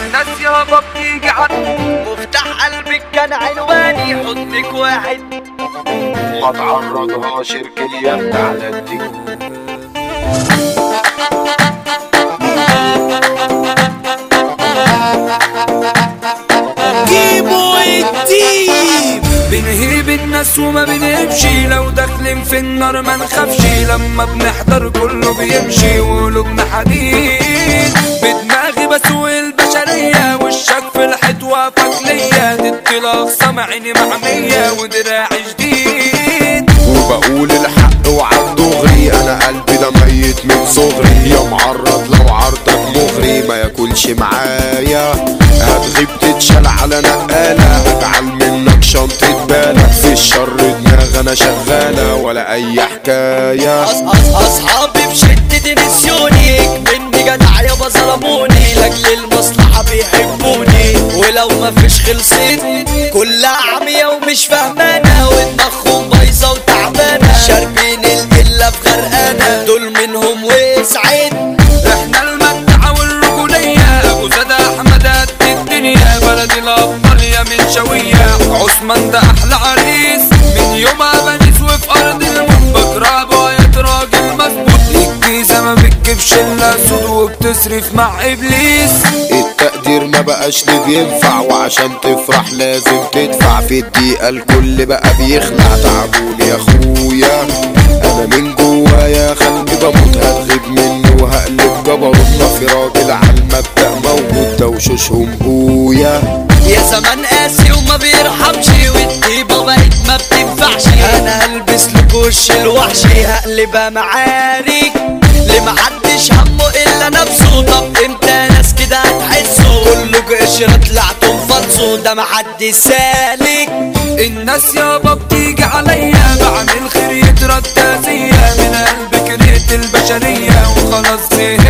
الناس يابا بتيجي مفتاح قلبك كان عنواني حضنك واحد ما تعرضهاش رجليات على الدين. جيبوا الديب بنهيب الناس وما بنهبش، لو داخلين في النار ما نخافش، لما بنحضر كله بيمشي وقلوبنا حديد. بدماغي بسوق البشرية والشك في الحيط واقفك ليا، تدي لأقصى عيني معمية ودراعي جديد. وبقول الحق وعد دغري، انا قلبي ده ميت من صغري، يا معرض لو عرضك مغري ما ياكلش معايا. هتغيب تتشال على نقالة، هجعل منك شنطة بالك، في الشر دماغ انا شغالة ولا اي حكاية. اصحابي بشدة نسيوني مني جدع يابا ظلموني، لاجل المصلحة بيحبوني ولو مفيش خلصت كلها عمية ومش فاهمانة، ودماغهم بايظة وتعبانة، شاربين القلة في غرقانة، دول منهم وسعيد. احنا المدعة والرجولية، ابو زاد احمد قد الدنيا، بلدي الابطال يا من شوية، عثمان ده احلى عريس من يوم ابانيس، وفي ارض الموت بكره بقيت راجل مظبوط، الجيزة ما بتجيبش الا سود وبتصرف مع ابليس. التقدير ما بقاش ليه بينفع، وعشان تفرح لازم تدفع، في الدقيقة الكل بقى بيخلع، تعبوني يا اخويا انا من جوايا خلقي بموت، هتغيب مني وهقلب جبروت، ما في راجل عالمبدأ موجود ده وشوشهم بويا. يا زمان قاسي وما بيرحمش، والطيبة بقت ما بتنفعش، انا هلبس لك وش الوحش، هقلبها معارك لمحدش همه الا نفسه. طب امتى ناس كده هتحسوا كله قشرة طلعتم فلسوا، ده محدش سالك. الناس يابا بتيجي عليا، بعمل خير يترد تأذية، من قلب كرهت البشرية وخلاص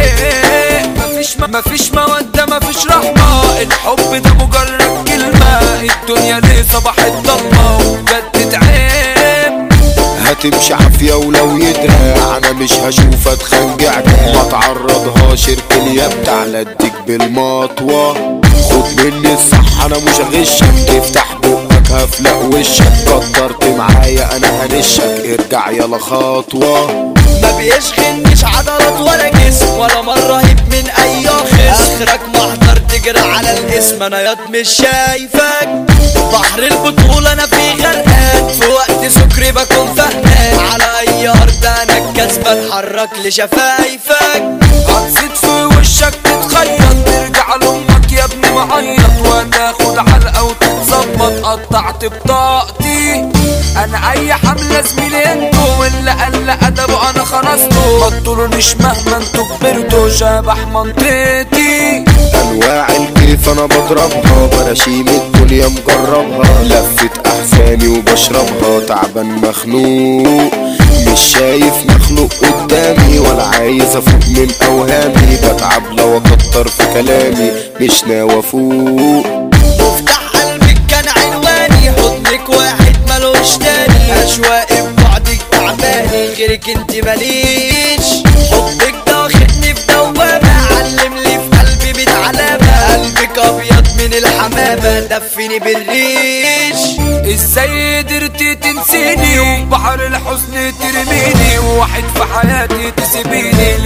زهقت. مفيش مودة مفيش رحمة، الحب ده مجرد كلمة، الدنيا ليه صباحت ضلمة وبجد تعب. هتمشي عافية ولو يدرى انا مش هشوف اتخنجعك، ما تعرضهاش رجليات على الديك بالمطوة، خد مني الصح انا مش هغشك، تفتح بقك هفلق وشك، كترت معايا انا هنشك، ارجع يلا خطوة. ما بيشغلنيش عضلات ولا جسم، ولا مرة هيب من اي اخرك محضر تجري على الاسم، انا ياض مش شايفك بحر البطولة، انا في غرقان في وقت سكري بكون فهمان، على اي ارض انا الكسبة اتحرك لشفايفك، هتصيد في وشك تتخيط، ترجع لامك يا ابني معيط، وتاخد علقة وتتظبط، قطعت بطاقتي انا اي حملة زميلي انتو، واللي قل ادبه انا خرسته، ما تطولونيش مهما انتو كبرتوا، شبح منطقتي. انواع الكيف انا بضربها، براشيم الدنيا مجربها، لفت احزاني وبشربها، تعبان مخنوق مش شايف مخلوق قدامي، ولا عايز افوق من اوهامي، بتعب لو اكتر في كلامي مش ناوي افوق. مفتاح قلبك كان عنواني، حضنك واحد ملوش تاني، اشواقي ببعدك تعباني، غيرك انت ماليش، حبك ده واخدني في دوامة، علملي في قلبي 100 علامة، قلبك ابيض من الحمامة، دفني بالريش. ازاي قدرتي تنسيني وبحر الحزن ترميني، وواحد في حياتي تسيبيني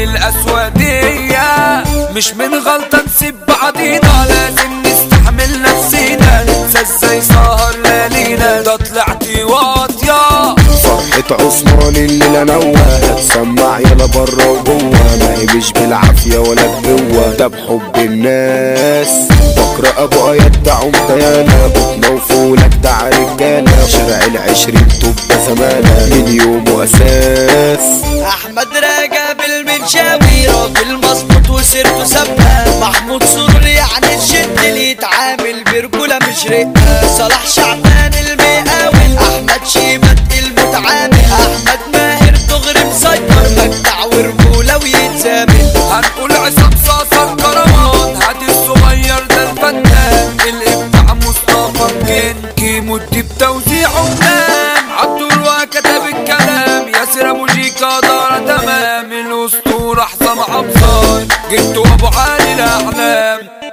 للأسودية، مش من غلطة نسيب بعضينا، لازم نستحمل نفسينا، ننسى ازاي سهر ليالينا، ده طلعتي واطية. فرحة عثمان اللي نوى هتسمع يلا برا وجوه، ما هي مش بالعافية ولا بجوه، ده بحب الناس، بقرأ ابو ايات ده عمديانة، بطنة وفولك ده رجالة، شارع العشرين تبقى زمانة من يوم واساس. احمد راجع بالمنشاوي راجل مظبوط وسيرته ثابتة، محمود سرور يعني الشد اللي يتعامل برجولة مش رقة، صلاح شعبان المقاول، احمد شيمات المتعامل، احمد ماهر دغري مسيطر، مجدع ورجولة ويتزامل، هنقول عصام صاصة الكروان، هادي الصغير ده الفنان، الابداع مصطفى كيمو الديب توزيعه تمام، عبدالله كتب الكلام، ياسر ابو جيكا دار تمام، الاسطورة حسام عبصار جبتوا ابو علي الاحلام.